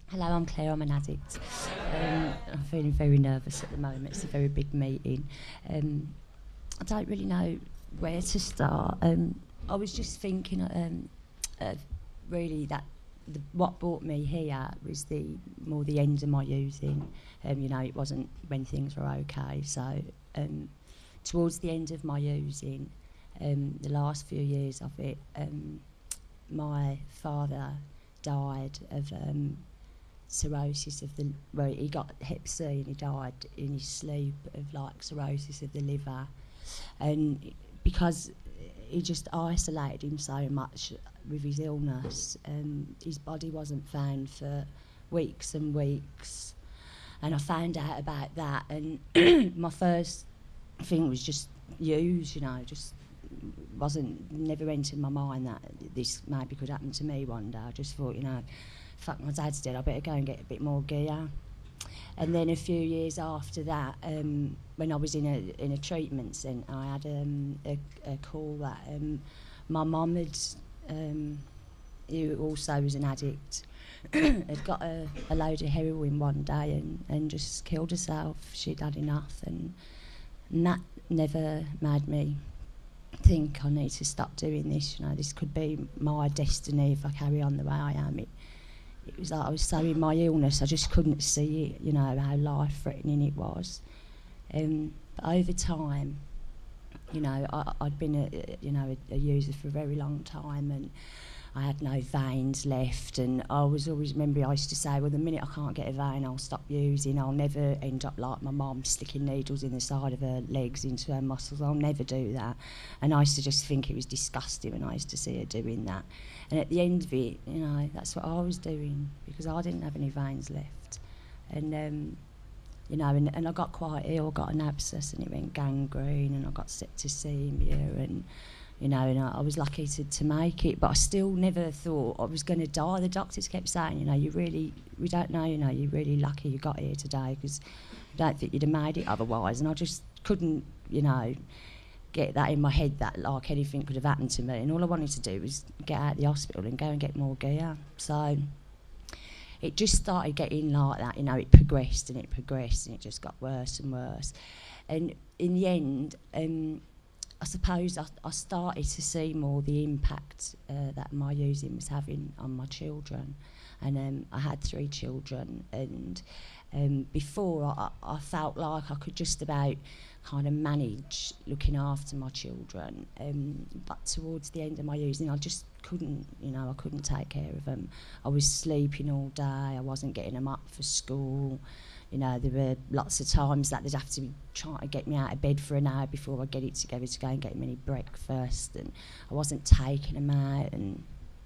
Hello, I'm Claire. I'm an addict. I'm feeling very nervous at the moment. It's a very big meeting. I don't really know where to start. I was just thinking, really that what brought me here was the end of my using. It wasn't when things were okay. So towards the end of my using, the last few years of it, my father died of cirrhosis of the, well, he got hep C and he died in his sleep of like cirrhosis of the liver, and because he just isolated him so much with his illness, his body wasn't found for weeks and weeks, and I found out about that, and my first thing was just use, just wasn't, never entered my mind that this maybe could happen to me one day. I just thought, fuck, my dad's dead, I better go and get a bit more gear. And then a few years after that, when I was in a treatment centre, I had a call that my mum had, who also was an addict, had got a load of heroin one day and just killed herself. She'd had enough, and that never made me think I need to stop doing this. This could be my destiny if I carry on the way I am. It was like I was so in my illness, I just couldn't see it, how life-threatening it was. But over time, I'd been a user for a very long time, and I had no veins left, and I was always, remember I used to say, well, the minute I can't get a vein, I'll stop using. I'll never end up like my mum, sticking needles in the side of her legs into her muscles. I'll never do that. And I used to just think it was disgusting when I used to see her doing that. And at the end of it, that's what I was doing, because I didn't have any veins left. And and I got quite ill, got an abscess and it went gangrene, and I got septicemia, and and I was lucky to make it, but I still never thought I was going to die. The doctors kept saying, we don't know, you're really lucky you got here today, because I don't think you'd have made it otherwise. And I just couldn't, get that in my head that like anything could have happened to me. And all I wanted to do was get out of the hospital and go and get more gear. So it just started getting like that, it progressed and it progressed, and it just got worse and worse. And in the end, I suppose I started to see more the impact that my using was having on my children. And I had 3 children, and before I felt like I could just about kind of manage looking after my children, but towards the end of my using I just couldn't, I couldn't take care of them. I was sleeping all day, I wasn't getting them up for school. There were lots of times that they'd have to be trying to get me out of bed for an hour before I get it together to go and get them any breakfast, and I wasn't taking them out, and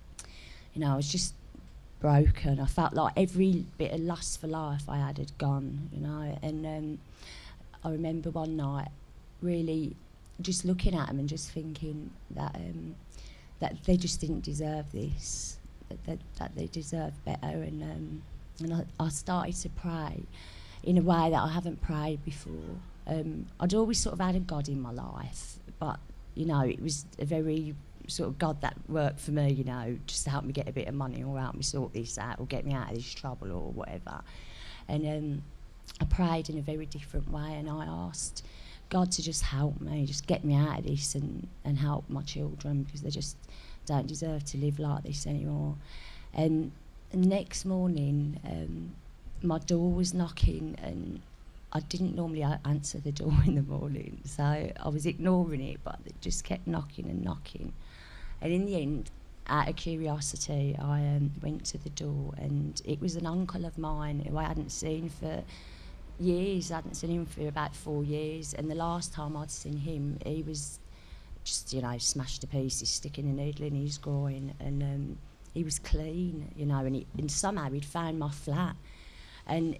I was just broken. I felt like every bit of lust for life I had gone, and I remember one night really just looking at them and just thinking that that they just didn't deserve this, that they deserved better, and I started to pray in a way that I haven't prayed before. I'd always sort of had a God in my life, but it was a very sort of God that worked for me, just to help me get a bit of money or help me sort this out or get me out of this trouble or whatever. And I prayed in a very different way, and I asked God to just help me, just get me out of this and help my children, because they just don't deserve to live like this anymore. And next morning, my door was knocking, and I didn't normally answer the door in the morning, so I was ignoring it, but it just kept knocking and knocking. And in the end, out of curiosity, I went to the door, and it was an uncle of mine who I hadn't seen for years. I hadn't seen him for about 4 years, and the last time I'd seen him, he was just, smashed to pieces, sticking a needle in his groin, and he was clean, and somehow he'd found my flat. And,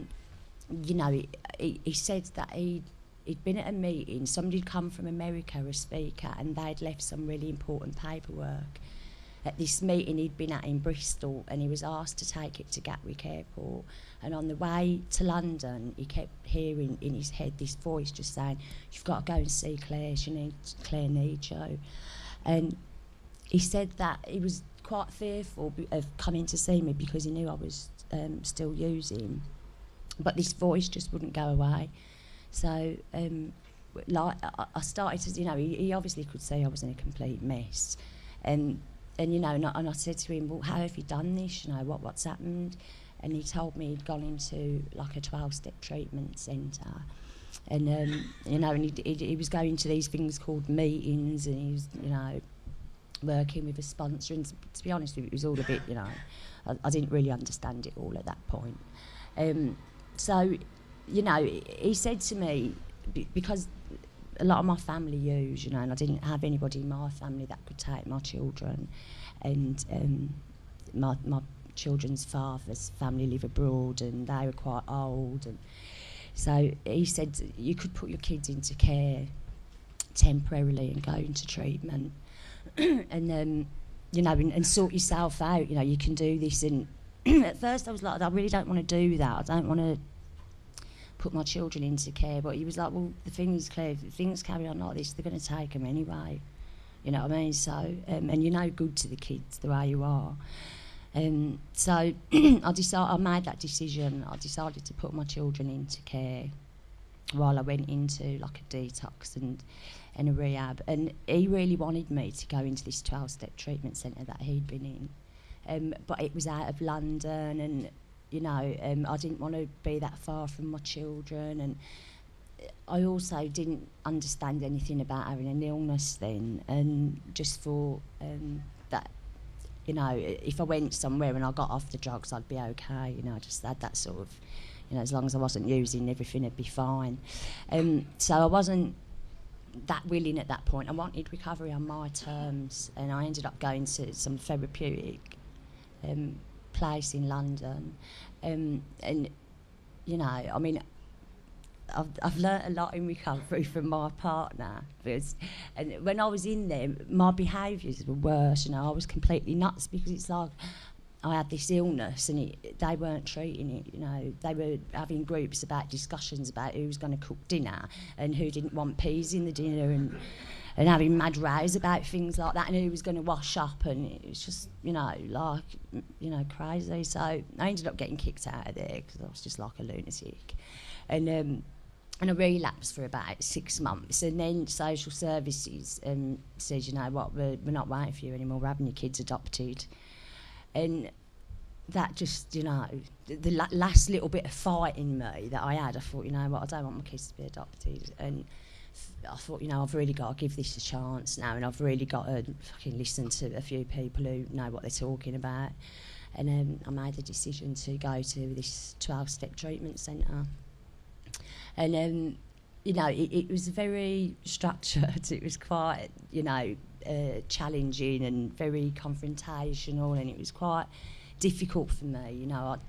he said that he'd been at a meeting, somebody'd come from America, a speaker, and they'd left some really important paperwork at this meeting he'd been at in Bristol, and he was asked to take it to Gatwick Airport. And on the way to London, he kept hearing in his head this voice just saying, "You've got to go and see Claire, Claire needs you." And he said that he was quite fearful of coming to see me because he knew I was still using. But this voice just wouldn't go away. So, I started to, he obviously could see I was in a complete mess. And I said to him, well, how have you done this? What's happened? And he told me he'd gone into like a 12-step treatment centre. And, and he was going to these things called meetings, and he was, working with a sponsor. And to be honest with you, it was all a bit, I didn't really understand it all at that point. So, he said to me, because a lot of my family used, and I didn't have anybody in my family that could take my children, and my children's father's family live abroad, and they were quite old, and so he said you could put your kids into care temporarily and go into treatment, and and sort yourself out. You can do this. And at first I was like, I really don't want to do that. I don't want to put my children into care. But he was like, well, the thing is, Claire, if things carry on like this, they're going to take them anyway. You know what I mean? So, and you're no good to the kids the way you are. So I made that decision. I decided to put my children into care while I went into like a detox and a rehab. And he really wanted me to go into this 12-step treatment centre that he'd been in. But it was out of London, and I didn't want to be that far from my children, and I also didn't understand anything about having an illness then, and just thought that, if I went somewhere and I got off the drugs, I'd be okay. I just had that sort of, as long as I wasn't using, everything would be fine. So I wasn't that willing at that point. I wanted recovery on my terms, and I ended up going to some therapeutic place in London, and I've learnt a lot in recovery from my partner, and when I was in there, my behaviours were worse. I was completely nuts, because it's like I had this illness and they weren't treating it. They were having groups about discussions about who was going to cook dinner and who didn't want peas in the dinner, and having mad rows about things like that, and who was going to wash up, and it was just, crazy. So I ended up getting kicked out of there because I was just like a lunatic. And I relapsed for about 6 months, and then social services says, we're not waiting for you anymore, we're having your kids adopted. And that just, the last little bit of fight in me that I had, I thought, I don't want my kids to be adopted. And I thought, I've really got to give this a chance now, and I've really got to fucking listen to a few people who know what they're talking about. And I made the decision to go to this 12-step treatment centre. And, it was very structured. It was quite, challenging and very confrontational, and it was quite difficult for me.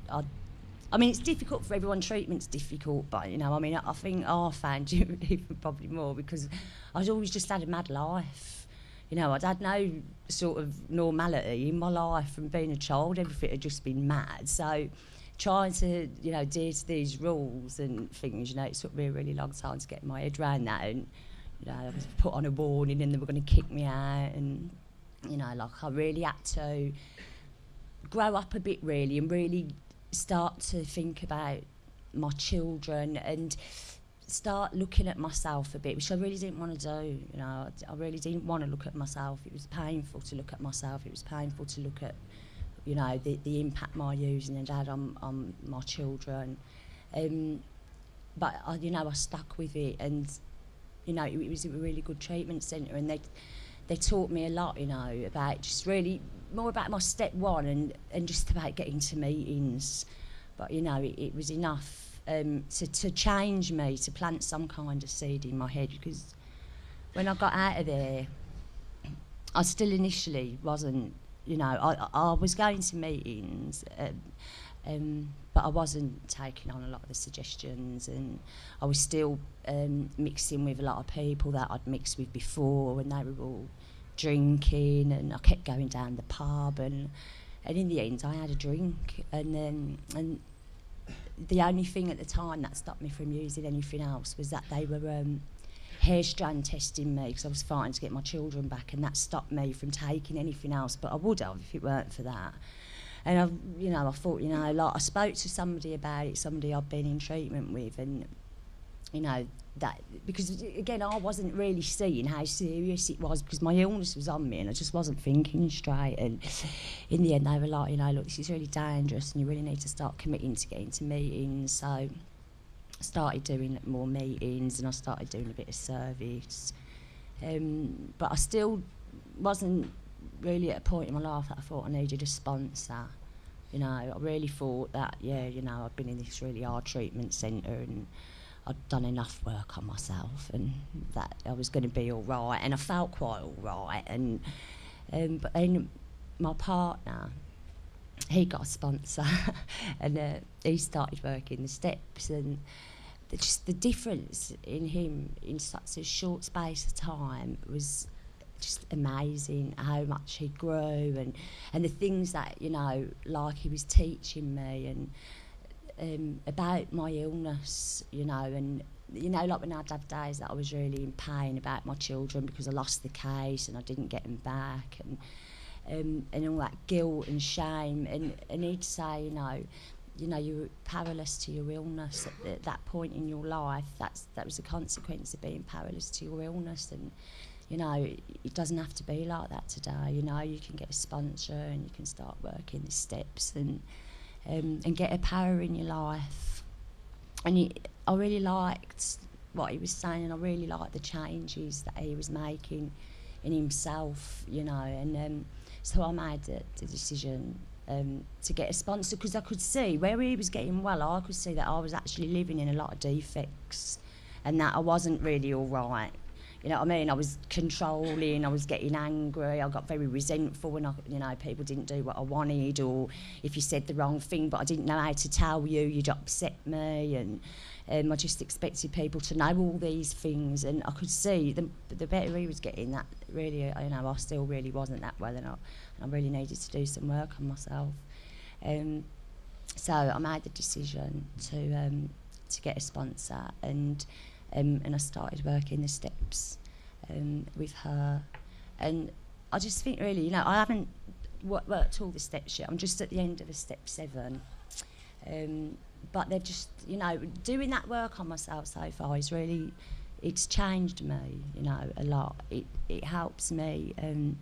I mean, it's difficult for everyone. Treatment's difficult, but, I think I found it even probably more because I'd always just had a mad life. I'd had no sort of normality in my life from being a child. Everything had just been mad. So trying to, adhere to these rules and things, it took me a really long time to get my head around that. And, I was put on a warning and they were going to kick me out. And, I really had to grow up a bit, really, and really start to think about my children and start looking at myself a bit, which I really didn't want to do. I really didn't want to look at myself. It was painful to look at myself. It was painful to look at, the impact my using had had on my children. But I stuck with it, and it was a really good treatment centre, and they taught me a lot, about just really more about my step one and just about getting to meetings. But it was enough to change me, to plant some kind of seed in my head, because when I got out of there, I still initially wasn't, I was going to meetings, but I wasn't taking on a lot of the suggestions, and I was still mixing with a lot of people that I'd mixed with before, and they were all drinking, and I kept going down the pub, and in the end I had a drink, and the only thing at the time that stopped me from using anything else was that they were hair strand testing me because I was fighting to get my children back, and that stopped me from taking anything else. But I would have if it weren't for that. And I thought, like I spoke to somebody about it, somebody I'd been in treatment with, and that because again I wasn't really seeing how serious it was because my illness was on me and I just wasn't thinking straight. And in the end, they were like, look, this is really dangerous and you really need to start committing to getting to meetings. So I started doing more meetings and I started doing a bit of service. But I still wasn't really at a point in my life that I thought I needed a sponsor. I really thought that, I'd been in this really hard treatment centre and I'd done enough work on myself and that I was going to be all right, and I felt quite all right. And but then my partner, he got a sponsor and he started working the steps, and just the difference in him in such a short space of time was just amazing. How much he grew and the things that like he was teaching me and about my illness, and like when I'd have days that I was really in pain about my children because I lost the case and I didn't get them back, and all that guilt and shame, and he'd say, you were powerless to your illness at that point in your life. That was the consequence of being powerless to your illness, and it doesn't have to be like that today. You can get a sponsor and you can start working the steps and get a power in your life. And I really liked what he was saying, and I really liked the changes that he was making in himself, and so I made the decision to get a sponsor because I could see where he was getting well. I could see that I was actually living in a lot of defects and that I wasn't really all right. You know what I mean? I was controlling, I was getting angry, I got very resentful when people didn't do what I wanted, or if you said the wrong thing but I didn't know how to tell you, you'd upset me, and I just expected people to know all these things, and I could see the better he was getting, that really, I still really wasn't that well, and I really needed to do some work on myself. So I made the decision to get a sponsor, and I started working the steps with her. And I just think really, I haven't worked all the steps yet. I'm just at the end of a step 7. But they've just, doing that work on myself so far is really, it's changed me, a lot. It helps me.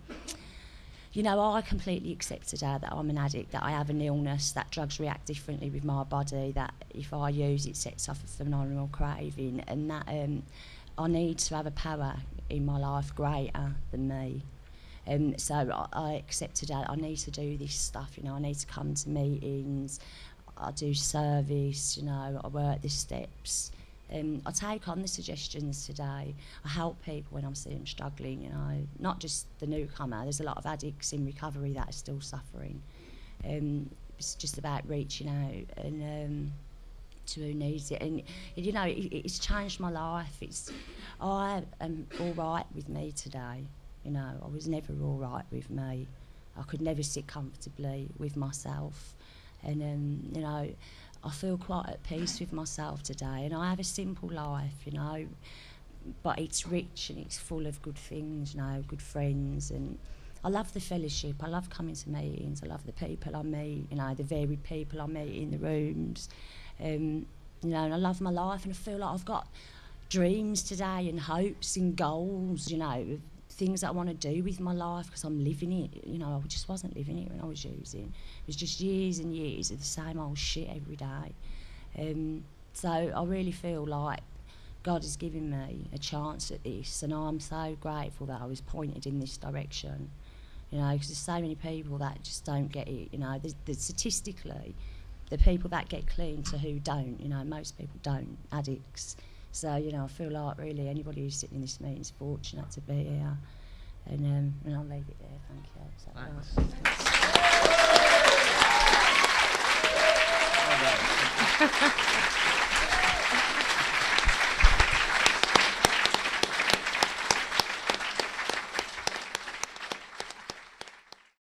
I completely accepted that I'm an addict, that I have an illness, that drugs react differently with my body, that if I use it sets off a phenomenal craving, and that I need to have a power in my life greater than me. So I accepted that I need to do this stuff, I need to come to meetings, I do service, I work the steps. I take on the suggestions today. I help people when I'm seeing them struggling, not just the newcomer. There's a lot of addicts in recovery that are still suffering. It's just about reaching out and to who needs it. And it's changed my life. I am all right with me today. I was never all right with me. I could never sit comfortably with myself. And I feel quite at peace with myself today, and I have a simple life, but it's rich and it's full of good things, good friends, and I love the fellowship. I love coming to meetings. I love the people I meet, the varied people I meet in the rooms, and I love my life, and I feel like I've got dreams today and hopes and goals, things that I want to do with my life because I'm living it. I just wasn't living it when I was using. It was just years and years of the same old shit every day. So I really feel like God has given me a chance at this, and I'm so grateful that I was pointed in this direction. Because there's so many people that just don't get it. Statistically, the people that get clean to who don't. Most people don't. Addicts. So, I feel like really anybody who's sitting in this meeting is fortunate to be here. And I'll leave it there, thank you. Is that right?